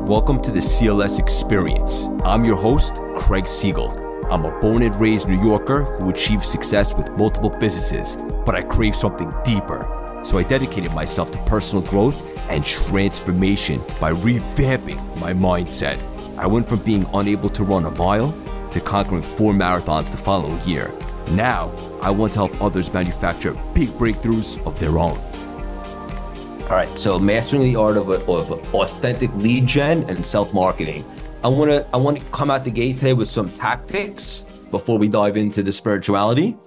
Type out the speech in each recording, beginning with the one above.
Welcome to the CLS Experience. I'm your host, Craig Siegel. I'm a born and raised New Yorker who achieved success with multiple businesses, but I crave something deeper. So I dedicated myself to personal growth and transformation by revamping my mindset. I went from being unable to run a mile to conquering 4 marathons the following year. Now, I want to help others manufacture big breakthroughs of their own. All right, so mastering the art of authentic lead gen and self-marketing. I want to come out the gate today with some tactics before we dive into the spirituality.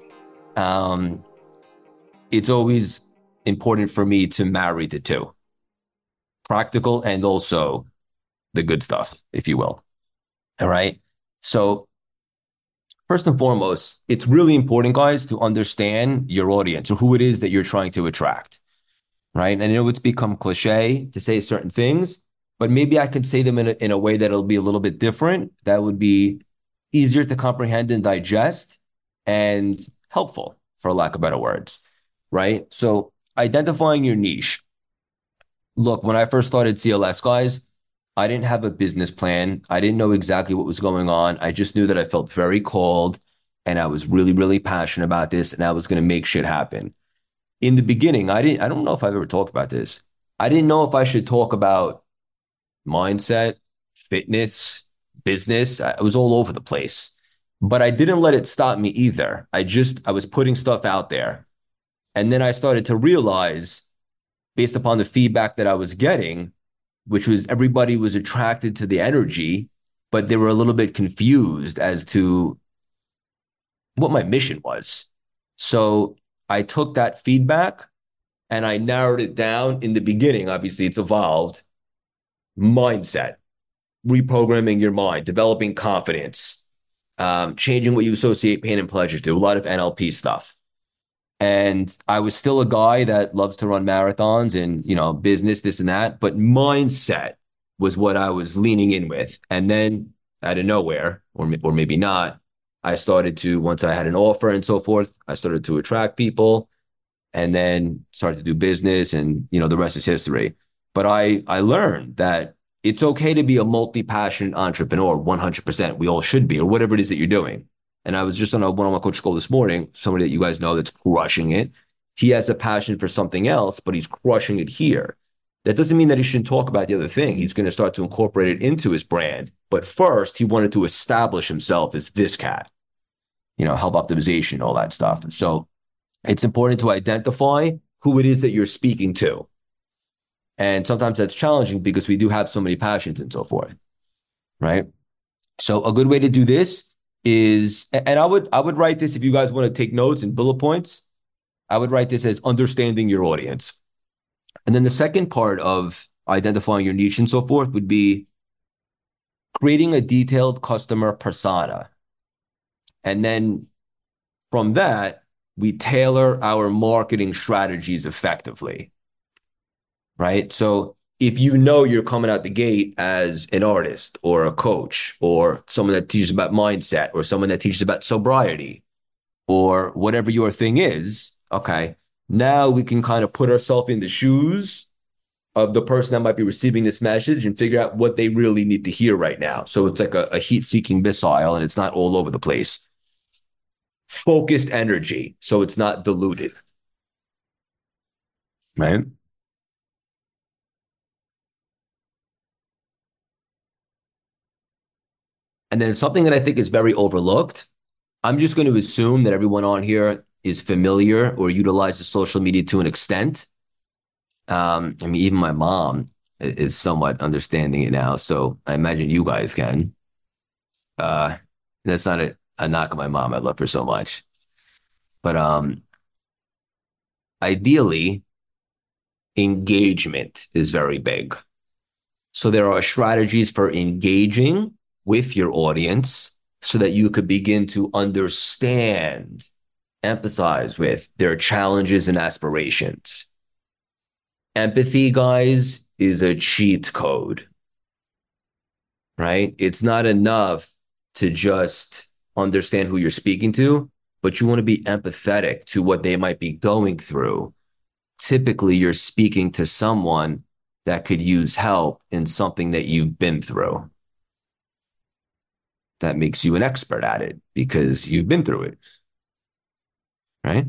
It's always important for me to marry the two, practical and also the good stuff, if you will. All right. So first and foremost, it's really important, guys, to understand your audience or who it is that you're trying to attract. Right. And I know it's become cliche to say certain things, but maybe I could say them in a way that'll be a little bit different. That would be easier to comprehend and digest and helpful, for lack of better words. Right. So identifying your niche. Look, when I first started CLS, guys, I didn't have a business plan. I didn't know exactly what was going on. I just knew that I felt very called and I was really, really passionate about this and I was going to make shit happen. In the beginning, I don't know if I've ever talked about this. I didn't know if I should talk about mindset, fitness, business. I was all over the place, but I didn't let it stop me either. I was putting stuff out there. And then I started to realize, based upon the feedback that I was getting, which was everybody was attracted to the energy, but they were a little bit confused as to what my mission was. So I took that feedback and I narrowed it down. In the beginning, obviously it's evolved. Mindset, reprogramming your mind, developing confidence, changing what you associate pain and pleasure to, a lot of NLP stuff. And I was still a guy that loves to run marathons and, business, this and that, but mindset was what I was leaning in with. And then out of nowhere, or maybe not, I started to, once I had an offer and so forth, I started to attract people and then started to do business and, the rest is history. But I learned that it's okay to be a multi-passionate entrepreneur, 100%. We all should be, or whatever it is that you're doing. And I was just on a one-on-one coach call this morning, somebody that you guys know that's crushing it. He has a passion for something else, but he's crushing it here. That doesn't mean that he shouldn't talk about the other thing. He's going to start to incorporate it into his brand. But first, he wanted to establish himself as this cat, health optimization, all that stuff. So it's important to identify who it is that you're speaking to. And sometimes that's challenging because we do have so many passions and so forth, right? So a good way to do this is, and I would write this, if you guys want to take notes and bullet points, I would write this as understanding your audience. And then the second part of identifying your niche and so forth would be creating a detailed customer persona. And then from that, we tailor our marketing strategies effectively, right? So if you're coming out the gate as an artist or a coach or someone that teaches about mindset or someone that teaches about sobriety or whatever your thing is, okay, now we can kind of put ourselves in the shoes of the person that might be receiving this message and figure out what they really need to hear right now. So it's like a heat-seeking missile and it's not all over the place. Focused energy, so it's not diluted, right? And then something that I think is very overlooked, I'm just going to assume that everyone on here is familiar or utilizes social media to an extent. Even my mom is somewhat understanding it now, so I imagine you guys can. That's not a knock on my mom. I love her so much. But ideally, engagement is very big. So there are strategies for engaging with your audience so that you could begin to understand, empathize with their challenges and aspirations. Empathy, guys, is a cheat code, right? It's not enough to just understand who you're speaking to, but you want to be empathetic to what they might be going through. Typically, you're speaking to someone that could use help in something that you've been through. That makes you an expert at it because you've been through it, right?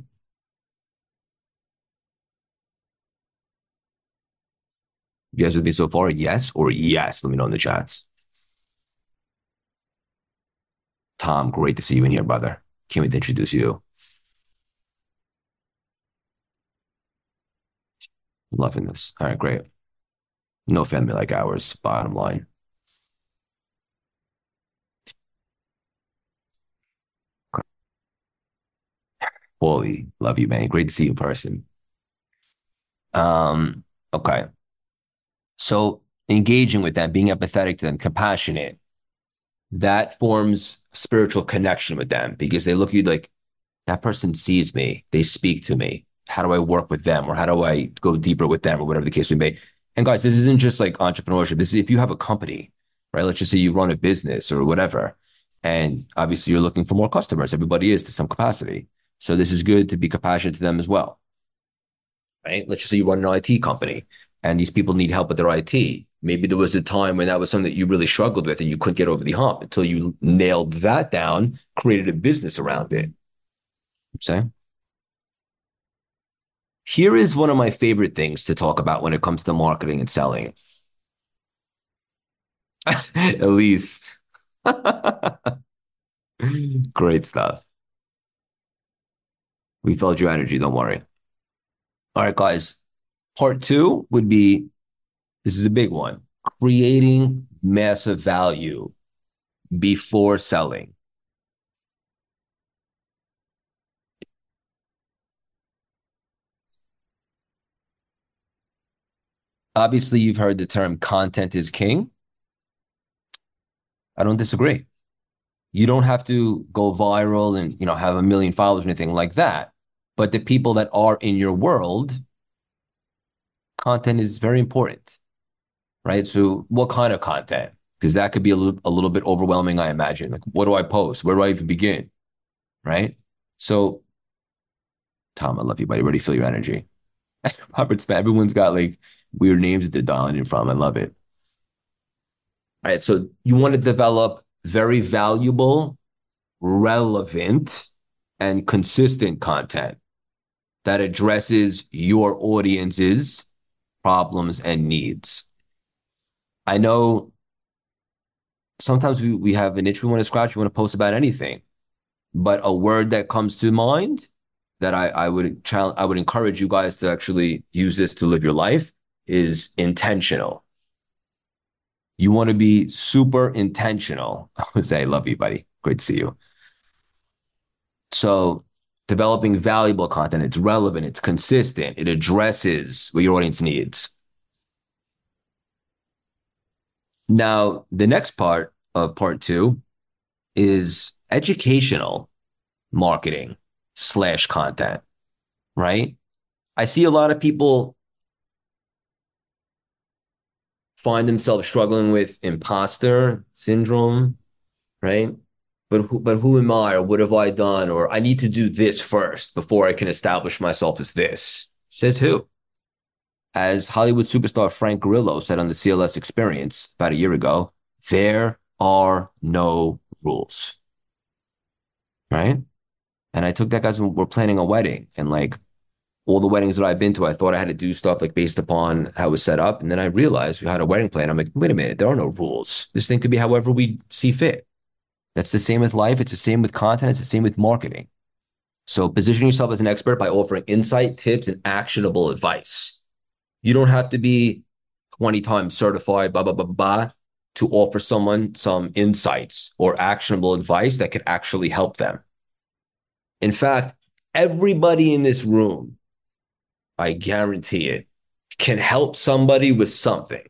You guys with me so far? Yes or yes? Let me know in the chats. Tom, great to see you in here, brother. Can't wait to introduce you. Loving this. All right, great. No family like ours, bottom line. Holy, love you, man. Great to see you in person. Um, okay. So engaging with them, being empathetic to them, compassionate, that forms spiritual connection with them because they look at you like that person sees me, they speak to me. How do I work with them or how do I go deeper with them or whatever the case may be? And guys, this isn't just like entrepreneurship. This is if you have a company, right? Let's just say you run a business or whatever. And obviously you're looking for more customers. Everybody is to some capacity. So this is good to be compassionate to them as well, right? Let's just say you run an IT company and these people need help with their IT. Maybe there was a time when that was something that you really struggled with and you couldn't get over the hump until you nailed that down, created a business around it. See? Here is one of my favorite things to talk about when it comes to marketing and selling. Elise. Great stuff. We felt your energy. Don't worry. All right, guys. Part two would be this is a big one creating massive value before selling. Obviously, you've heard the term content is king. I don't disagree. You don't have to go viral and have a million followers or anything like that. But the people that are in your world, content is very important, right? So what kind of content? Because that could be a little bit overwhelming, I imagine. Like, what do I post? Where do I even begin? Right? So, Tom, I love you, buddy. Already feel your energy. Robert Smith, everyone's got like weird names that they're dialing in from. I love it. All right. So you want to develop very valuable, relevant, and consistent content that addresses your audience's problems and needs. I know sometimes we have an itch we want to scratch, we want to post about anything, but a word that comes to mind that I would encourage you guys to actually use this to live your life is intentional. You want to be super intentional. I would say, I love you, buddy. Great to see you. So developing valuable content, it's relevant, it's consistent, it addresses what your audience needs. Now, the next part of part two is educational marketing slash content, right? I see a lot of people find themselves struggling with imposter syndrome, right? But who am I or what have I done? Or I need to do this first before I can establish myself as this. Says who? As Hollywood superstar Frank Grillo said on the CLS Experience about a year ago, there are no rules, right? And I took that guys when we're planning a wedding and like all the weddings that I've been to, I thought I had to do stuff like based upon how it was set up. And then I realized we had a wedding plan. I'm like, wait a minute, there are no rules. This thing could be however we see fit. That's the same with life. It's the same with content. It's the same with marketing. So position yourself as an expert by offering insight, tips, and actionable advice. You don't have to be 20 times certified, blah, blah, blah, blah, to offer someone some insights or actionable advice that could actually help them. In fact, everybody in this room, I guarantee it, can help somebody with something,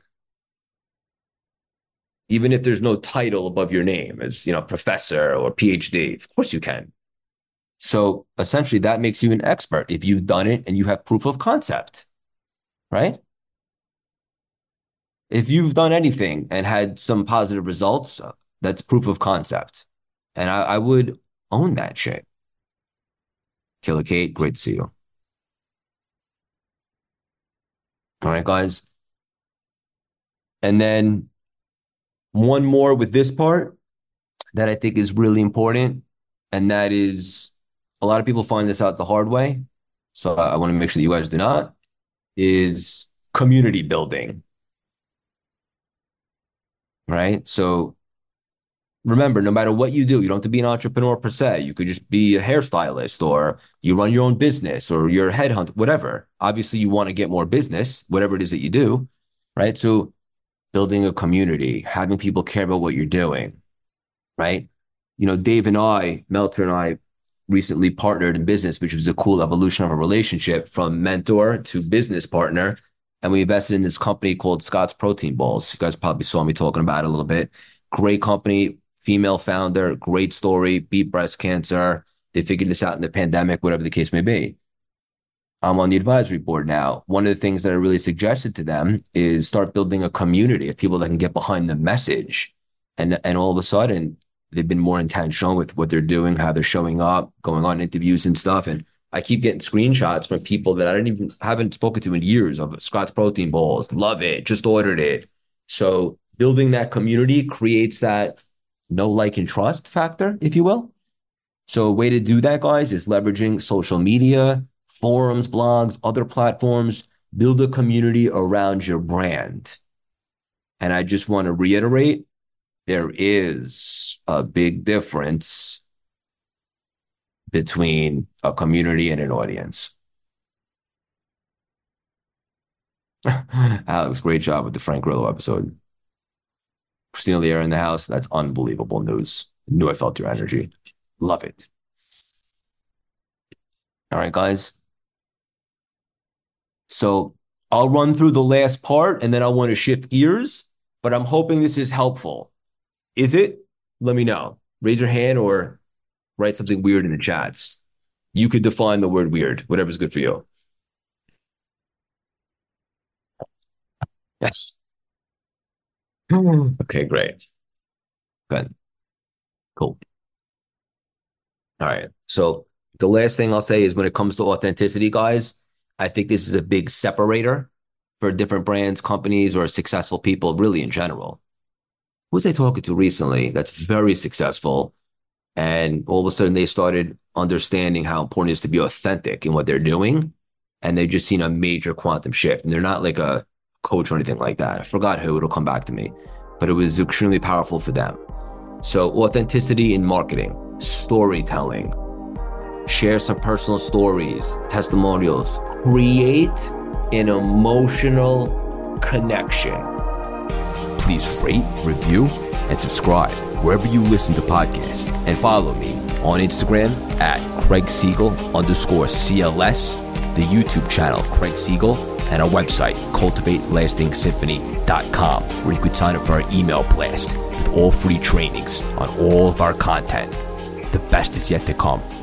even if there's no title above your name as, professor or PhD. Of course you can. So essentially, that makes you an expert if you've done it and you have proof of concept, right? If you've done anything and had some positive results, that's proof of concept. And I would own that shit. Killer Kate, great to see you. All right, guys. And then one more with this part that I think is really important, and that is a lot of people find this out the hard way. So I want to make sure that you guys do not, is community building, right? So remember, no matter what you do, you don't have to be an entrepreneur per se. You could just be a hairstylist or you run your own business or you're a headhunter, whatever. Obviously, you want to get more business, whatever it is that you do, right? So building a community, having people care about what you're doing, right? Dave and I, Melter and I, recently partnered in business, which was a cool evolution of a relationship from mentor to business partner. And we invested in this company called Scott's Protein Balls. You guys probably saw me talking about it a little bit. Great company, female founder, great story, beat breast cancer. They figured this out in the pandemic, whatever the case may be. I'm on the advisory board now. One of the things that I really suggested to them is start building a community of people that can get behind the message. And all of a sudden, they've been more intentional with what they're doing, how they're showing up, going on interviews and stuff. And I keep getting screenshots from people that I haven't spoken to in years of Scott's Protein Balls. Love it. Just ordered it. So building that community creates that know, like, and trust factor, if you will. So a way to do that, guys, is leveraging social media, forums, blogs, other platforms. Build a community around your brand. And I just want to reiterate, there is a big difference between a community and an audience. Alex, great job with the Frank Grillo episode. Christina Liera in the house. That's unbelievable news. Knew I felt your energy. Love it. All right, guys. So I'll run through the last part and then I want to shift gears, but I'm hoping this is helpful. Is it? Let me know. Raise your hand or write something weird in the chats. You could define the word weird, whatever's good for you. Yes. Okay, great. Good. Cool. All right. So the last thing I'll say is when it comes to authenticity, guys, I think this is a big separator for different brands, companies, or successful people, really in general. Who was I talking to recently that's very successful? And all of a sudden they started understanding how important it is to be authentic in what they're doing. And they've just seen a major quantum shift. And they're not like a coach or anything like that. I forgot who, it'll come back to me. But it was extremely powerful for them. So authenticity in marketing, storytelling, share some personal stories, testimonials, create an emotional connection. Please rate, review, and subscribe wherever you listen to podcasts, and follow me on Instagram at CraigSiegel_CLS, the YouTube channel Craig Siegel, and our website cultivatelastingsymphony.com, where you could sign up for our email blast with all free trainings on all of our content. The best is yet to come.